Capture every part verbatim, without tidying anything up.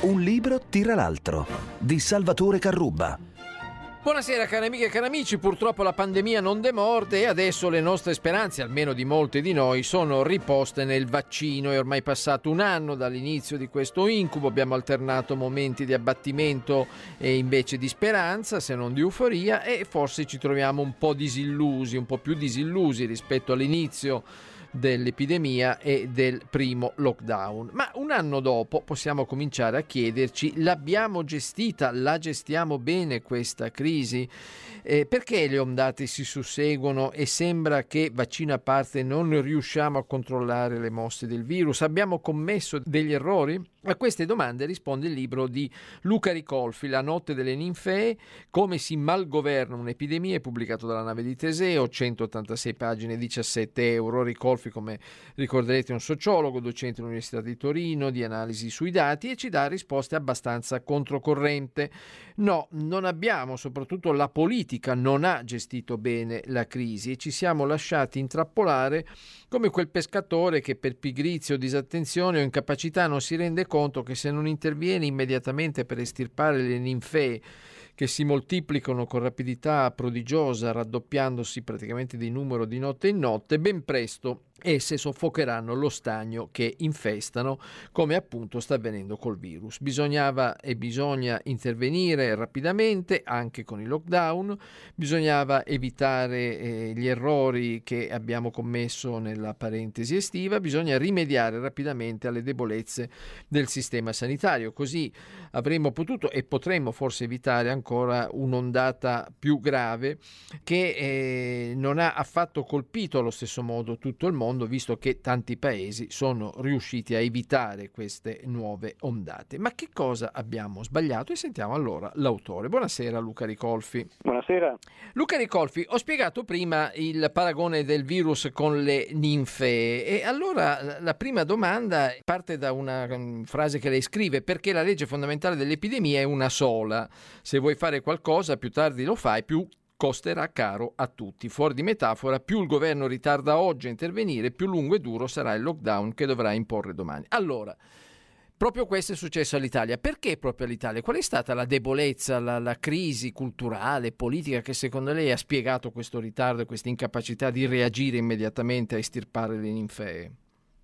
Un libro tira l'altro di Salvatore Carrubba. Buonasera cari amiche e cari amici, purtroppo la pandemia non demorde e adesso le nostre speranze, almeno di molti di noi, sono riposte nel vaccino. È ormai passato un anno dall'inizio di questo incubo, abbiamo alternato momenti di abbattimento e invece di speranza, se non di euforia, e forse ci troviamo un po' disillusi, un po' più disillusi rispetto all'inizio dell'epidemia e del primo lockdown. Ma un anno dopo possiamo cominciare a chiederci: l'abbiamo gestita, la gestiamo bene questa crisi? Eh, perché le ondate si susseguono e sembra che, vaccino a parte, non riusciamo a controllare le mosse del virus? Abbiamo commesso degli errori? A queste domande risponde il libro di Luca Ricolfi, La notte delle ninfee, come si malgoverna un'epidemia, pubblicato dalla Nave di Teseo, centottantasei pagine, diciassette euro. Ricolfi, come ricorderete, è un sociologo, docente all'Università di Torino, di analisi sui dati, e ci dà risposte abbastanza controcorrente. No, non abbiamo, soprattutto la politica non ha gestito bene la crisi e ci siamo lasciati intrappolare come quel pescatore che per pigrizia o disattenzione o incapacità non si rende conto che se non interviene immediatamente per estirpare le ninfee che si moltiplicano con rapidità prodigiosa, raddoppiandosi praticamente di numero di notte in notte, ben presto esse soffocheranno lo stagno che infestano, come appunto sta avvenendo col virus. Bisognava e bisogna intervenire rapidamente anche con il lockdown, bisognava evitare eh, gli errori che abbiamo commesso nella parentesi estiva, bisogna rimediare rapidamente alle debolezze del sistema sanitario, così avremmo potuto e potremmo forse evitare ancora un'ondata più grave che eh, non ha affatto colpito allo stesso modo tutto il mondo, visto che tanti paesi sono riusciti a evitare queste nuove ondate. Ma che cosa abbiamo sbagliato? E sentiamo allora l'autore. Buonasera Luca Ricolfi. Buonasera. Luca Ricolfi, ho spiegato prima il paragone del virus con le ninfee e allora la prima domanda parte da una frase che lei scrive: perché la legge fondamentale dell'epidemia è una sola. Se vuoi fare qualcosa, più tardi lo fai, più costerà caro a tutti. Fuori di metafora, più il governo ritarda oggi a intervenire, più lungo e duro sarà il lockdown che dovrà imporre domani. Allora, proprio questo è successo all'Italia. Perché proprio all'Italia? Qual è stata la debolezza, la, la crisi culturale, politica che secondo lei ha spiegato questo ritardo e questa incapacità di reagire immediatamente a estirpare le ninfee?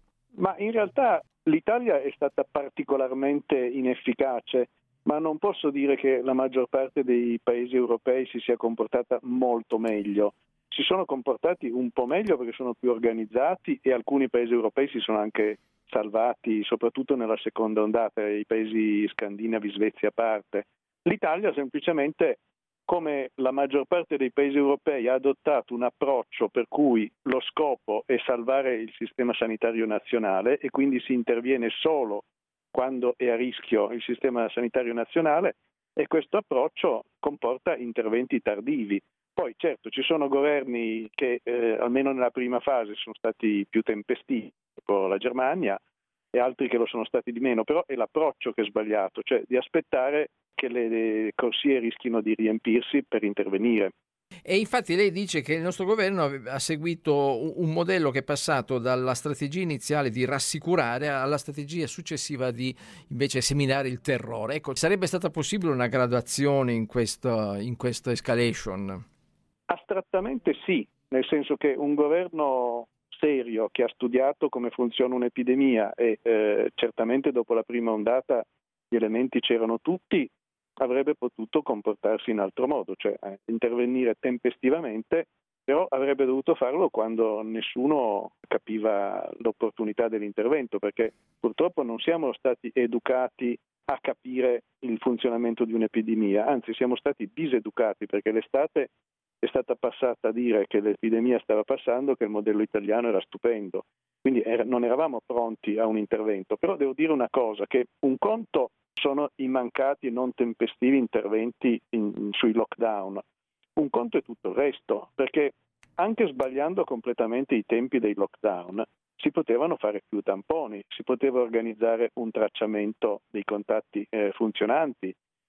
Ma in realtà l'Italia è stata particolarmente inefficace, ma non posso dire che la maggior parte dei paesi europei si sia comportata molto meglio. Si sono comportati un po' meglio perché sono più organizzati e alcuni paesi europei si sono anche salvati, soprattutto nella seconda ondata, i paesi scandinavi, Svezia a parte. L'Italia semplicemente, come la maggior parte dei paesi europei, ha adottato un approccio per cui lo scopo è salvare il sistema sanitario nazionale e quindi si interviene solo quando è a rischio il sistema sanitario nazionale, e questo approccio comporta interventi tardivi. Poi certo ci sono governi che eh, almeno nella prima fase sono stati più tempestivi, tipo la Germania, e altri che lo sono stati di meno, però è l'approccio che è sbagliato, cioè di aspettare che le, le corsie rischino di riempirsi per intervenire. E infatti lei dice che il nostro governo ha seguito un modello che è passato dalla strategia iniziale di rassicurare alla strategia successiva di invece seminare il terrore. Ecco, sarebbe stata possibile una graduazione in questo, in questa escalation? Astrattamente sì, nel senso che un governo serio che ha studiato come funziona un'epidemia e eh, certamente dopo la prima ondata gli elementi c'erano tutti, avrebbe potuto comportarsi in altro modo, cioè eh, intervenire tempestivamente, però avrebbe dovuto farlo quando nessuno capiva l'opportunità dell'intervento, perché purtroppo non siamo stati educati a capire il funzionamento di un'epidemia, anzi siamo stati diseducati, perché l'estate è stata passata a dire che l'epidemia stava passando, che il modello italiano era stupendo, quindi era, non eravamo pronti a un intervento. Però devo dire una cosa, che un conto sono i mancati e non tempestivi interventi in, sui lockdown. Un conto è tutto il resto, perché anche sbagliando completamente i tempi dei lockdown si potevano fare più tamponi, si poteva organizzare un tracciamento dei contatti eh, funzionanti,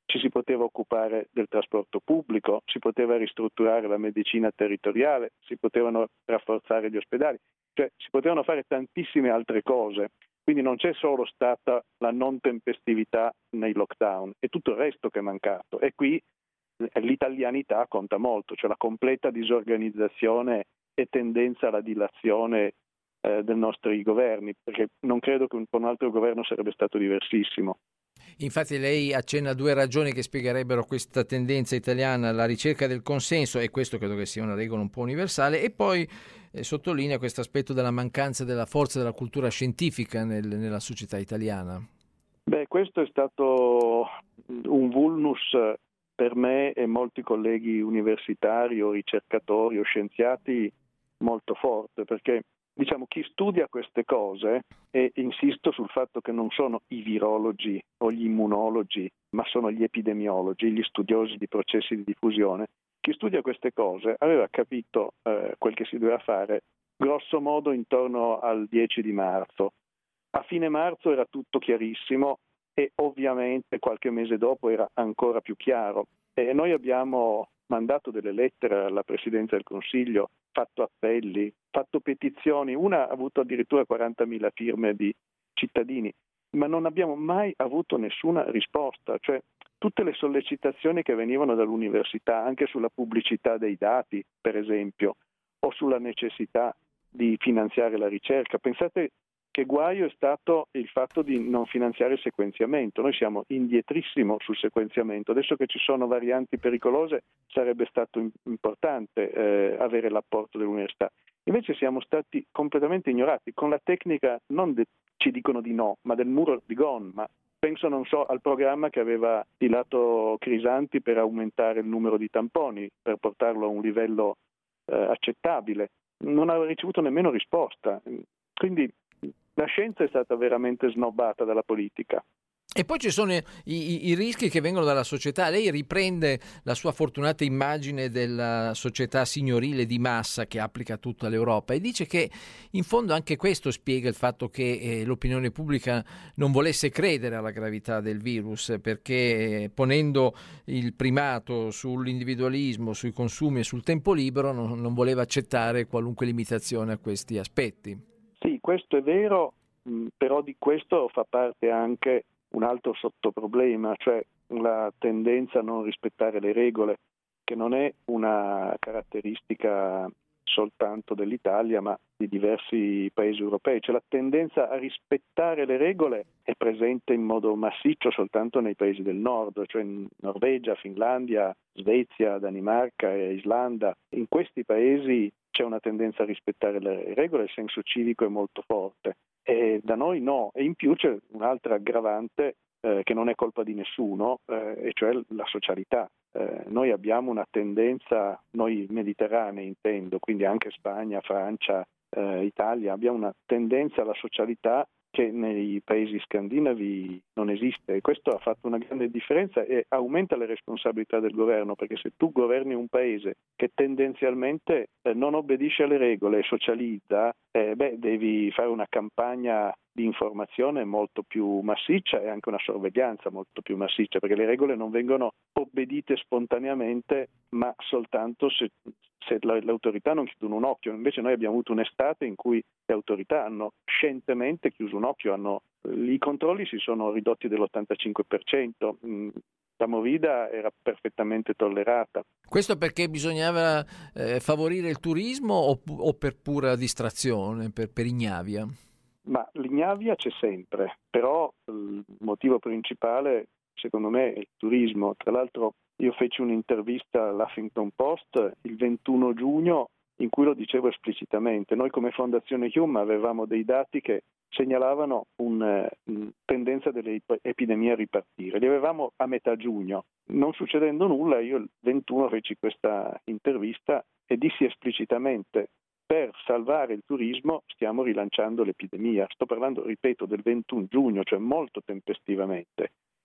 ci si poteva occupare del trasporto pubblico, si poteva ristrutturare la medicina territoriale, si potevano rafforzare gli ospedali, cioè si potevano fare tantissime altre cose. Quindi non c'è solo stata la non tempestività nei lockdown, è tutto il resto che è mancato. E qui l'italianità conta molto, cioè la completa disorganizzazione e tendenza alla dilazione eh, dei nostri governi, perché non credo che un, con un altro governo sarebbe stato diversissimo. Infatti lei accenna a due ragioni che spiegherebbero questa tendenza italiana: la ricerca del consenso, e questo credo che sia una regola un po' universale, e poi eh, sottolinea questo aspetto della mancanza della forza della cultura scientifica nel, nella società italiana. Beh, questo è stato un vulnus per me e molti colleghi universitari o ricercatori o scienziati molto forte, perché diciamo chi studia queste cose, e insisto sul fatto che non sono i virologi o gli immunologi, ma sono gli epidemiologi, gli studiosi di processi di diffusione, chi studia queste cose aveva capito eh, quel che si doveva fare grosso modo intorno al dieci di marzo. A fine marzo era tutto chiarissimo e ovviamente qualche mese dopo era ancora più chiaro. E noi abbiamo mandato delle lettere alla Presidenza del Consiglio, fatto appelli, fatto petizioni, una ha avuto addirittura quarantamila firme di cittadini, ma non abbiamo mai avuto nessuna risposta. Cioè tutte le sollecitazioni che venivano dall'università, anche sulla pubblicità dei dati, per esempio, o sulla necessità di finanziare la ricerca. Pensate che guaio è stato il fatto di non finanziare il sequenziamento. Noi siamo indietrissimo sul sequenziamento. Adesso che ci sono varianti pericolose sarebbe stato importante eh, avere l'apporto dell'università. Invece siamo stati completamente ignorati. Con la tecnica non de- ci dicono di no, ma del muro di gomma. Penso, non so, al programma che aveva stilato Crisanti per aumentare il numero di tamponi, per portarlo a un livello eh, accettabile. Non aveva ricevuto nemmeno risposta. Quindi la scienza è stata veramente snobbata dalla politica. E poi ci sono i, i, i rischi che vengono dalla società. Lei riprende la sua fortunata immagine della società signorile di massa che applica a tutta l'Europa e dice che in fondo anche questo spiega il fatto che eh, l'opinione pubblica non volesse credere alla gravità del virus, perché eh, ponendo il primato sull'individualismo, sui consumi e sul tempo libero non, non voleva accettare qualunque limitazione a questi aspetti. Sì, questo è vero, però di questo fa parte anche un altro sottoproblema, cioè la tendenza a non rispettare le regole, che non è una caratteristica soltanto dell'Italia, ma di diversi paesi europei. Cioè la tendenza a rispettare le regole è presente in modo massiccio soltanto nei paesi del nord, cioè in Norvegia, Finlandia, Svezia, Danimarca e Islanda. In questi paesi c'è una tendenza a rispettare le regole, il senso civico è molto forte. E da noi no, e in più c'è un'altra aggravante eh, che non è colpa di nessuno, eh, e cioè la socialità. Eh, noi abbiamo una tendenza, noi mediterranei intendo, quindi anche Spagna, Francia, eh, Italia, abbiamo una tendenza alla socialità che nei paesi scandinavi non esiste, e questo ha fatto una grande differenza e aumenta le responsabilità del governo, perché se tu governi un paese che tendenzialmente eh, non obbedisce alle regole e socializza, eh, beh, devi fare una campagna di informazione molto più massiccia e anche una sorveglianza molto più massiccia, perché le regole non vengono obbedite spontaneamente, ma soltanto se, se le autorità non chiudono un occhio. Invece noi abbiamo avuto un'estate in cui le autorità hanno scientemente chiuso un occhio, hanno, i controlli si sono ridotti dell'ottantacinque per cento. La movida era perfettamente tollerata. Questo perché bisognava eh, favorire il turismo o, o per pura distrazione, per, per ignavia? Ma l'ignavia c'è sempre, però il motivo principale secondo me è il turismo. Tra l'altro io feci un'intervista all'Huffington Post il ventuno giugno in cui lo dicevo esplicitamente. Noi come Fondazione Hume avevamo dei dati che segnalavano una tendenza delle epidemie a ripartire. Li avevamo a metà giugno. Non succedendo nulla, io il ventuno feci questa intervista e dissi esplicitamente: per salvare il turismo stiamo rilanciando l'epidemia. Sto parlando, ripeto, del ventuno giugno, cioè molto tempestivamente.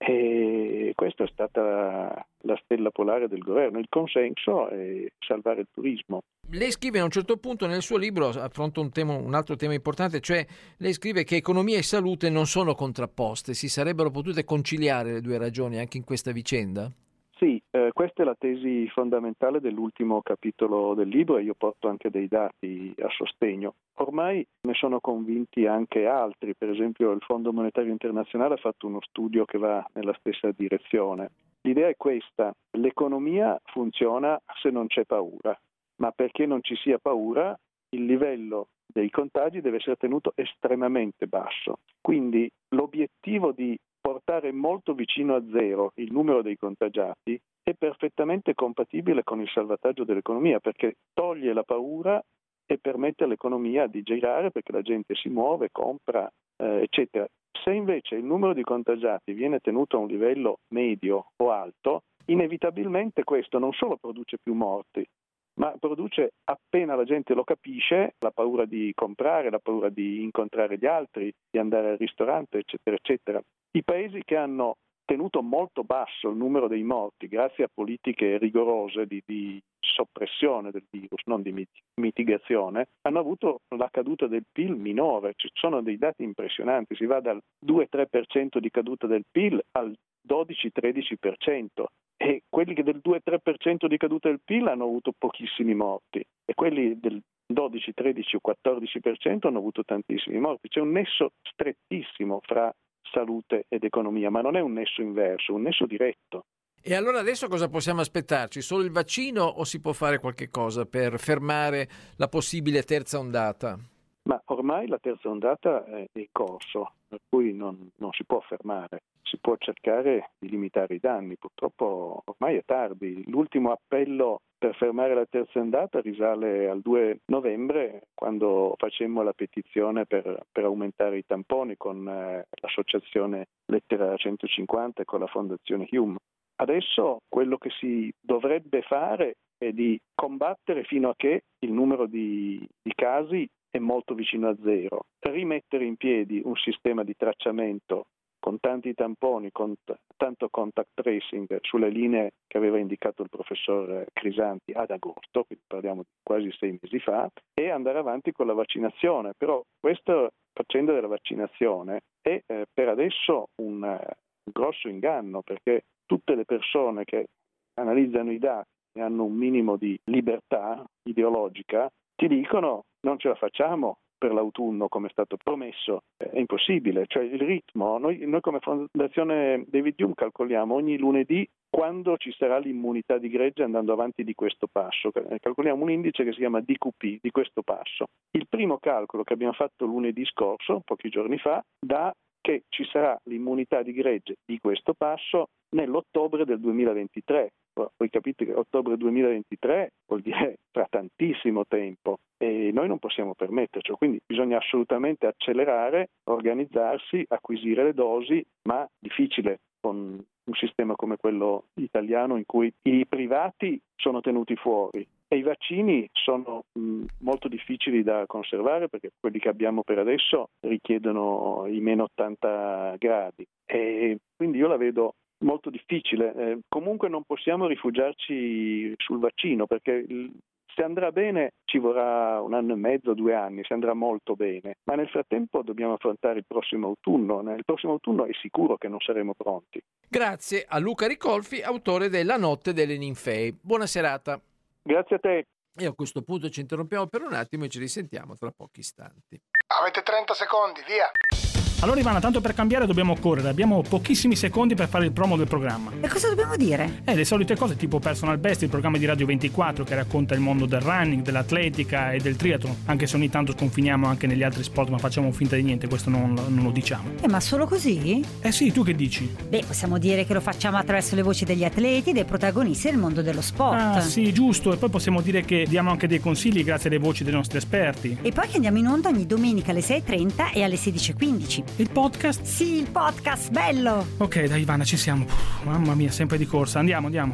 E questa è stata la stella polare del governo, il consenso e salvare il turismo. Lei scrive a un certo punto nel suo libro, affronta un tema, un altro tema importante, cioè lei scrive che economia e salute non sono contrapposte, si sarebbero potute conciliare le due ragioni anche in questa vicenda? Sì, eh, questa è la tesi fondamentale dell'ultimo capitolo del libro e io porto anche dei dati a sostegno. Ormai ne sono convinti anche altri, per esempio il Fondo Monetario Internazionale ha fatto uno studio che va nella stessa direzione. L'idea è questa: l'economia funziona se non c'è paura, ma perché non ci sia paura il livello dei contagi deve essere tenuto estremamente basso. Quindi l'obiettivo di portare molto vicino a zero il numero dei contagiati è perfettamente compatibile con il salvataggio dell'economia, perché toglie la paura e permette all'economia di girare perché la gente si muove, compra, eh, eccetera. Se invece il numero di contagiati viene tenuto a un livello medio o alto, inevitabilmente questo non solo produce più morti, ma produce, appena la gente lo capisce, la paura di comprare, la paura di incontrare gli altri, di andare al ristorante, eccetera, eccetera. I paesi che hanno tenuto molto basso il numero dei morti grazie a politiche rigorose di, di soppressione del virus, non di mit- mitigazione, hanno avuto la caduta del P I L minore. Ci sono dei dati impressionanti, si va dal due tre per cento di caduta del P I L al dodici tredici per cento e quelli che del due tre per cento di caduta del P I L hanno avuto pochissimi morti e quelli del dodici tredici o quattordici per cento hanno avuto tantissimi morti. C'è un nesso strettissimo fra salute ed economia, ma non è un nesso inverso, un nesso diretto. E allora adesso cosa possiamo aspettarci? Solo il vaccino o si può fare qualche cosa per fermare la possibile terza ondata? Ma ormai la terza ondata è in corso, per cui non, non si può fermare, si può cercare di limitare i danni. Purtroppo ormai è tardi. L'ultimo appello per fermare la terza ondata risale al due novembre, quando facemmo la petizione per, per aumentare i tamponi con eh, l'associazione Lettera centocinquanta e con la Fondazione Hume. Adesso quello che si dovrebbe fare è di combattere fino a che il numero di, di casi è molto vicino a zero, rimettere in piedi un sistema di tracciamento con tanti tamponi, con t- tanto contact tracing sulle linee che aveva indicato il professor Crisanti ad agosto, quindi parliamo di quasi sei mesi fa, e andare avanti con la vaccinazione. Però questa faccenda della vaccinazione è eh, per adesso un, uh, un grosso inganno, perché tutte le persone che analizzano i dati e hanno un minimo di libertà ideologica ti dicono non ce la facciamo per l'autunno come è stato promesso, è impossibile. Cioè il ritmo, noi, noi come Fondazione David Hume calcoliamo ogni lunedì quando ci sarà l'immunità di gregge andando avanti di questo passo. Calcoliamo un indice che si chiama D Q P, di questo passo. Il primo calcolo che abbiamo fatto lunedì scorso, pochi giorni fa, dà che ci sarà l'immunità di gregge di questo passo nell'ottobre del duemilaventitré. Voi capite che ottobre duemilaventitré vuol dire tra tantissimo tempo e noi non possiamo permetterci, quindi bisogna assolutamente accelerare, organizzarsi, acquisire le dosi, ma difficile con un sistema come quello italiano in cui i privati sono tenuti fuori e i vaccini sono mh, molto difficili da conservare perché quelli che abbiamo per adesso richiedono i meno ottanta gradi e quindi io la vedo molto difficile. Eh, comunque non possiamo rifugiarci sul vaccino perché il, se andrà bene ci vorrà un anno e mezzo, due anni, se andrà molto bene, ma nel frattempo dobbiamo affrontare il prossimo autunno. Nel prossimo autunno è sicuro che non saremo pronti. Grazie a Luca Ricolfi, autore della Notte delle Ninfee. Buona serata. Grazie a te. E a questo punto ci interrompiamo per un attimo e ci risentiamo tra pochi istanti. Avete trenta secondi, via! Allora Ivana, tanto per cambiare dobbiamo correre, abbiamo pochissimi secondi per fare il promo del programma. E cosa dobbiamo dire? Eh, le solite cose tipo Personal Best, il programma di Radio ventiquattro che racconta il mondo del running, dell'atletica e del triathlon, anche se ogni tanto sconfiniamo anche negli altri sport, ma facciamo finta di niente, questo non, non lo diciamo. Eh, ma solo così? Eh sì, tu che dici? Beh, possiamo dire che lo facciamo attraverso le voci degli atleti, dei protagonisti del mondo dello sport. Ah sì, giusto, e poi possiamo dire che diamo anche dei consigli grazie alle voci dei nostri esperti. E poi che andiamo in onda ogni domenica alle sei e trenta e alle sedici e quindici. Il podcast? Sì, il podcast, bello! Ok, dai Ivana, ci siamo. Puh, mamma mia, sempre di corsa. Andiamo, andiamo.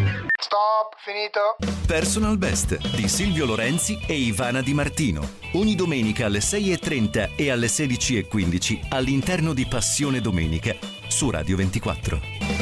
Stop, finito? Personal Best di Silvio Lorenzi e Ivana Di Martino. Ogni domenica alle sei e trenta e alle sedici e quindici all'interno di Passione Domenica su Radio ventiquattro.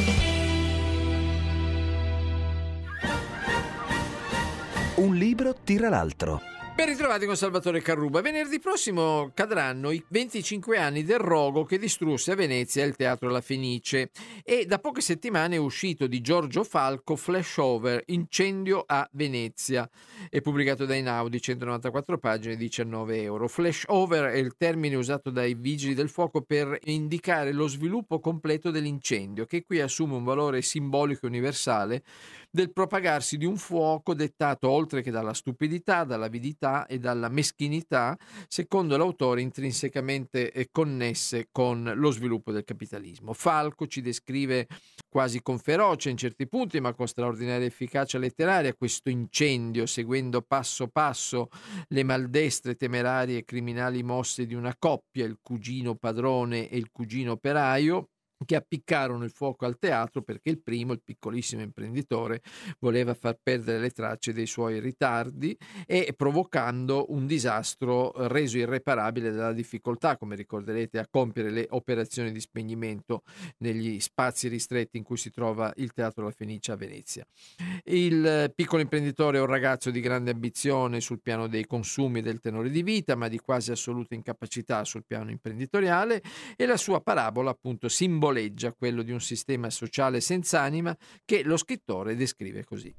Un libro tira l'altro. Ben ritrovati con Salvatore Carruba. Venerdì prossimo cadranno i venticinque anni del rogo che distrusse a Venezia il Teatro La Fenice e da poche settimane è uscito di Giorgio Falco Flashover, Incendio a Venezia. È pubblicato da Einaudi, centonovantaquattro pagine, diciannove euro. Flashover è il termine usato dai vigili del fuoco per indicare lo sviluppo completo dell'incendio, che qui assume un valore simbolico e universale del propagarsi di un fuoco dettato oltre che dalla stupidità, dall'avidità e dalla meschinità, secondo l'autore intrinsecamente connesse con lo sviluppo del capitalismo. Falco ci descrive quasi con ferocia in certi punti, ma con straordinaria efficacia letteraria, questo incendio, seguendo passo passo le maldestre, temerarie e criminali mosse di una coppia, il cugino padrone e il cugino operaio, che appiccarono il fuoco al teatro perché il primo, il piccolissimo imprenditore, voleva far perdere le tracce dei suoi ritardi e provocando un disastro reso irreparabile dalla difficoltà, come ricorderete, a compiere le operazioni di spegnimento negli spazi ristretti in cui si trova il Teatro La Fenice a Venezia. Il piccolo imprenditore è un ragazzo di grande ambizione sul piano dei consumi e del tenore di vita, ma di quasi assoluta incapacità sul piano imprenditoriale, e la sua parabola appunto simboleggia quello di un sistema sociale senza anima che lo scrittore descrive così.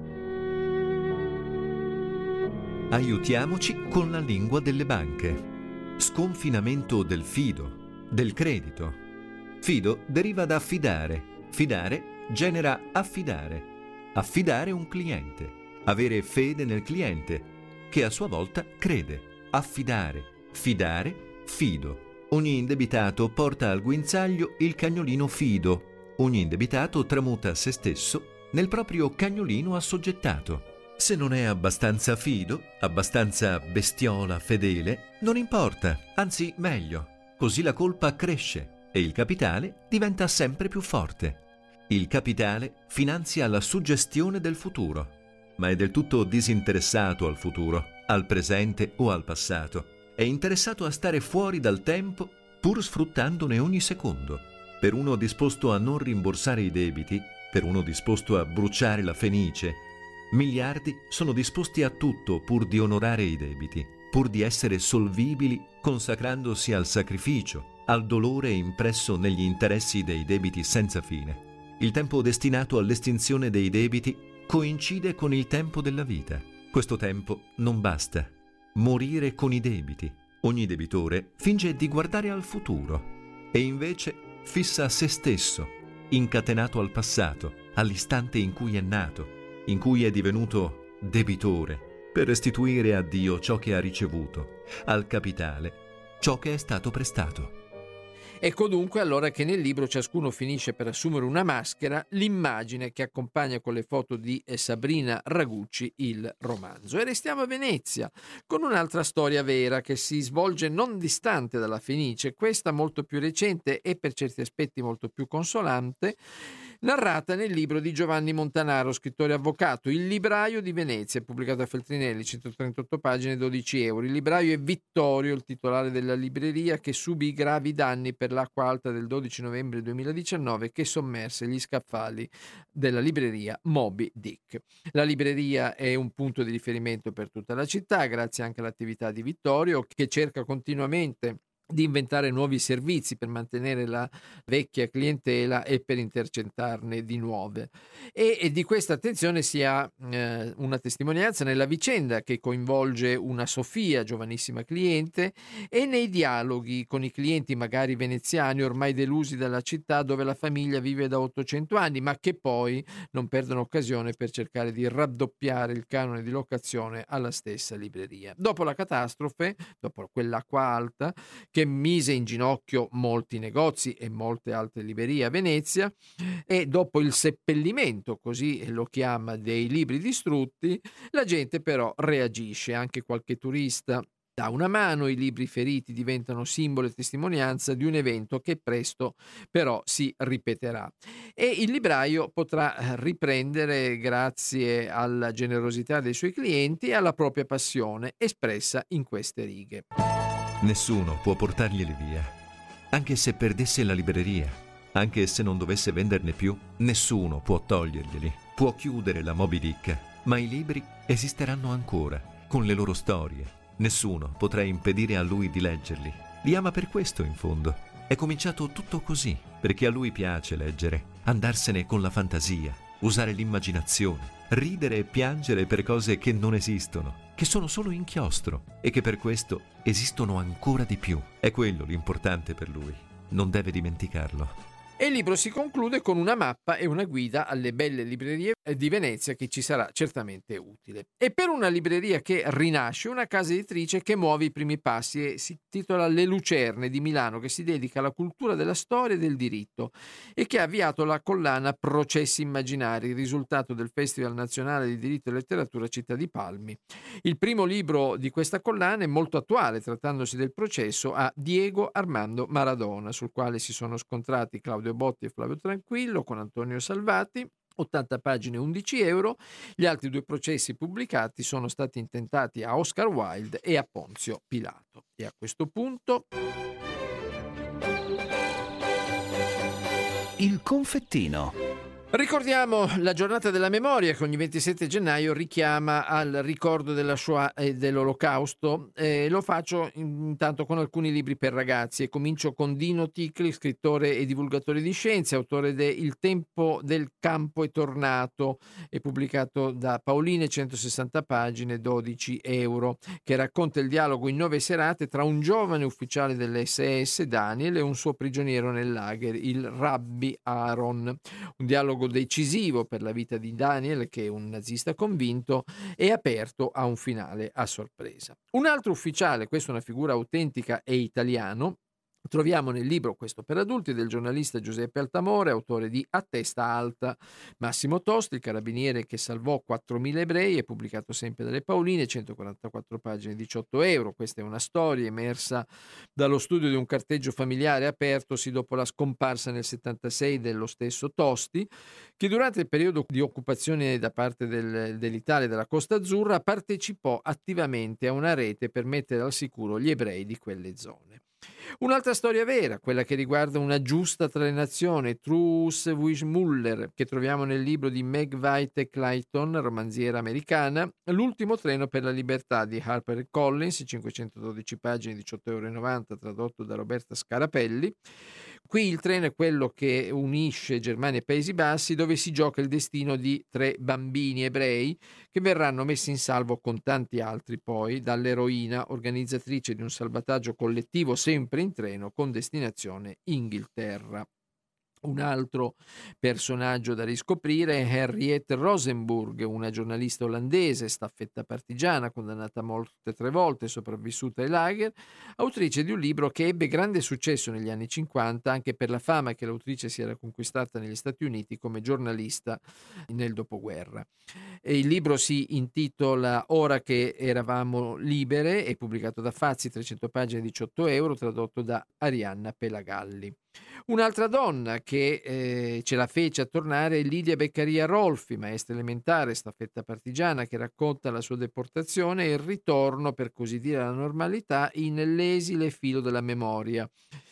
Aiutiamoci con la lingua delle banche. Sconfinamento del fido, del credito. Fido deriva da fidare. Fidare genera affidare. Affidare un cliente. Avere fede nel cliente, che a sua volta crede. Affidare. Fidare. Fido. Ogni indebitato porta al guinzaglio il cagnolino fido. Ogni indebitato tramuta se stesso nel proprio cagnolino assoggettato. Se non è abbastanza fido, abbastanza bestiola fedele, non importa, anzi meglio. Così la colpa cresce e il capitale diventa sempre più forte. Il capitale finanzia la suggestione del futuro, ma è del tutto disinteressato al futuro, al presente o al passato. È interessato a stare fuori dal tempo pur sfruttandone ogni secondo. Per uno disposto a non rimborsare i debiti, per uno disposto a bruciare la Fenice, miliardi sono disposti a tutto pur di onorare i debiti, pur di essere solvibili consacrandosi al sacrificio, al dolore impresso negli interessi dei debiti senza fine. Il tempo destinato all'estinzione dei debiti coincide con il tempo della vita. Questo tempo non basta. Morire con i debiti. Ogni debitore finge di guardare al futuro e invece fissa se stesso, incatenato al passato, all'istante in cui è nato, in cui è divenuto debitore, per restituire a Dio ciò che ha ricevuto, al capitale ciò che è stato prestato. Ecco dunque allora che nel libro ciascuno finisce per assumere una maschera, l'immagine che accompagna con le foto di Sabrina Ragucci il romanzo. E restiamo a Venezia con un'altra storia vera che si svolge non distante dalla Fenice, questa molto più recente e per certi aspetti molto più consolante, narrata nel libro di Giovanni Montanaro, scrittore e avvocato, Il libraio di Venezia, pubblicato a Feltrinelli, centotrentotto pagine, dodici euro. Il libraio è Vittorio, il titolare della libreria, che subì gravi danni per l'acqua alta del dodici novembre duemiladiciannove che sommerse gli scaffali della libreria Moby Dick. La libreria è un punto di riferimento per tutta la città, grazie anche all'attività di Vittorio, che cerca continuamente di inventare nuovi servizi per mantenere la vecchia clientela e per intercettarne di nuove. E, e di questa attenzione si ha eh, una testimonianza nella vicenda che coinvolge una Sofia, giovanissima cliente, e nei dialoghi con i clienti magari veneziani ormai delusi dalla città dove la famiglia vive da ottocento anni, ma che poi non perdono occasione per cercare di raddoppiare il canone di locazione alla stessa libreria. Dopo la catastrofe, dopo quell'acqua alta che mise in ginocchio molti negozi e molte altre librerie a Venezia, e dopo il seppellimento, così lo chiama, dei libri distrutti, la gente però reagisce. Anche qualche turista dà una mano, i libri feriti diventano simbolo e testimonianza di un evento che presto però si ripeterà. E il libraio potrà riprendere, grazie alla generosità dei suoi clienti e alla propria passione espressa in queste righe. Nessuno può portarglieli via, anche se perdesse la libreria. Anche se non dovesse venderne più, nessuno può toglierglieli. Può chiudere la Moby Dick, ma i libri esisteranno ancora, con le loro storie. Nessuno potrà impedire a lui di leggerli. Li ama per questo, in fondo. È cominciato tutto così, perché a lui piace leggere, andarsene con la fantasia, usare l'immaginazione, ridere e piangere per cose che non esistono, che sono solo inchiostro e che per questo esistono ancora di più. È quello l'importante per lui. Non deve dimenticarlo. E il libro si conclude con una mappa e una guida alle belle librerie di Venezia che ci sarà certamente utile. E per una libreria che rinasce, una casa editrice che muove i primi passi e si intitola Le Lucerne di Milano, che si dedica alla cultura della storia e del diritto e che ha avviato la collana Processi Immaginari, risultato del Festival Nazionale di Diritto e Letteratura Città di Palmi. Il primo libro di questa collana è molto attuale, trattandosi del processo a Diego Armando Maradona, sul quale si sono scontrati Claudio Botti e Flavio Tranquillo con Antonio Salvati, ottanta pagine, undici euro. Gli altri due processi pubblicati sono stati intentati a Oscar Wilde e a Ponzio Pilato. E a questo punto il confettino. Ricordiamo la giornata della memoria che ogni ventisette gennaio richiama al ricordo della Shoah e dell'Olocausto. Eh, lo faccio intanto con alcuni libri per ragazzi e comincio con Dino Ticli, scrittore e divulgatore di scienze, autore de Il tempo del campo è tornato, è pubblicato da Paoline, centosessanta pagine, dodici euro, che racconta il dialogo in nove serate tra un giovane ufficiale dell'esse esse, Daniel, e un suo prigioniero nel lager, il Rabbi Aaron. Un dialogo decisivo per la vita di Daniel, che è un nazista convinto, e aperto a un finale a sorpresa. Un altro ufficiale, questa è una figura autentica e italiano, troviamo nel libro Questo per adulti del giornalista Giuseppe Altamore, autore di A testa alta. Massimo Tosti, il carabiniere che salvò quattromila ebrei, è pubblicato sempre dalle Paoline, centoquarantaquattro pagine, diciotto euro. Questa è una storia emersa dallo studio di un carteggio familiare apertosi dopo la scomparsa nel settantasei dello stesso Tosti, che durante il periodo di occupazione da parte del, dell'Italia e della Costa Azzurra partecipò attivamente a una rete per mettere al sicuro gli ebrei di quelle zone. Un'altra storia vera, quella che riguarda una giusta tra le nazioni, Truus Wismuller, che troviamo nel libro di Meg White Clayton, romanziera americana, L'ultimo treno per la libertà di Harper Collins, cinquecentododici pagine, diciotto euro e novanta, tradotto da Roberta Scarapelli. Qui il treno è quello che unisce Germania e Paesi Bassi, dove si gioca il destino di tre bambini ebrei che verranno messi in salvo con tanti altri poi dall'eroina organizzatrice di un salvataggio collettivo sempre in treno con destinazione Inghilterra. Un altro personaggio da riscoprire è Henriette Rosenburg, una giornalista olandese, staffetta partigiana, condannata a morte tre volte, sopravvissuta ai lager, autrice di un libro che ebbe grande successo negli anni cinquanta anche per la fama che l'autrice si era conquistata negli Stati Uniti come giornalista nel dopoguerra. E il libro si intitola Ora che eravamo libere, è pubblicato da Fazzi, trecento pagine, diciotto euro, tradotto da Arianna Pelagalli. Un'altra donna che eh, ce la fece a tornare è Lidia Beccaria Rolfi, maestra elementare, staffetta partigiana, che racconta la sua deportazione e il ritorno, per così dire, alla normalità in L'esile filo della memoria.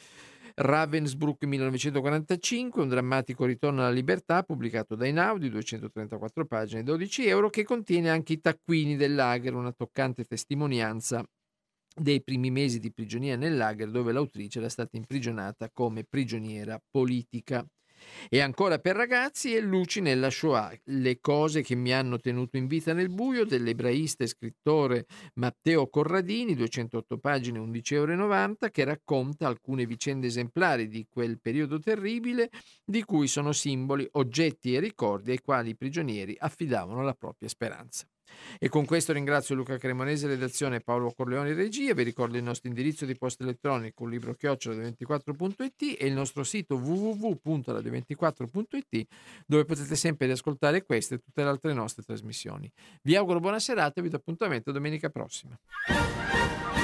Ravensbrück millenovecentoquarantacinque, un drammatico ritorno alla libertà, pubblicato da Einaudi, duecentotrentaquattro pagine, dodici euro, che contiene anche i taccuini del lager, una toccante testimonianza dei primi mesi di prigionia nel lager, dove l'autrice era stata imprigionata come prigioniera politica. E ancora per ragazzi è Luci nella Shoah, le cose che mi hanno tenuto in vita nel buio, dell'ebraista e scrittore Matteo Corradini, duecentootto pagine, undici euro e novanta, che racconta alcune vicende esemplari di quel periodo terribile di cui sono simboli, oggetti e ricordi ai quali i prigionieri affidavano la propria speranza. E con questo ringrazio Luca Cremonese, redazione, Paolo Corleone, regia. Vi ricordo il nostro indirizzo di posta elettronico, un libro chiocciola radio ventiquattro punto it, e il nostro sito w w w punto radio ventiquattro punto it, dove potete sempre riascoltare queste e tutte le altre nostre trasmissioni. Vi auguro buona serata e vi do appuntamento domenica prossima.